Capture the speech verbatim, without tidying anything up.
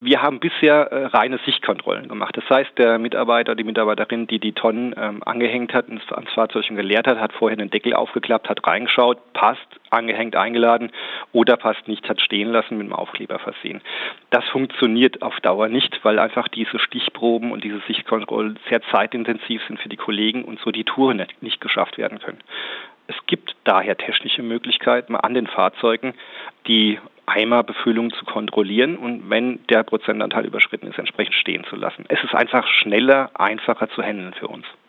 Wir haben bisher äh, reine Sichtkontrollen gemacht. Das heißt, der Mitarbeiter, die Mitarbeiterin, die die Tonnen ähm, angehängt hat, ins, ans Fahrzeug und geleert hat, hat vorher den Deckel aufgeklappt, hat reingeschaut, passt, angehängt, eingeladen oder passt nicht, hat stehen lassen, mit dem Aufkleber versehen. Das funktioniert auf Dauer nicht, weil einfach diese Stichproben und diese Sichtkontrollen sehr zeitintensiv sind für die Kollegen und so die Touren nicht, nicht geschafft werden können. Es gibt daher technische Möglichkeiten an den Fahrzeugen, die Eimerbefüllung zu kontrollieren und wenn der Prozentanteil überschritten ist, entsprechend stehen zu lassen. Es ist einfach schneller, einfacher zu handeln für uns.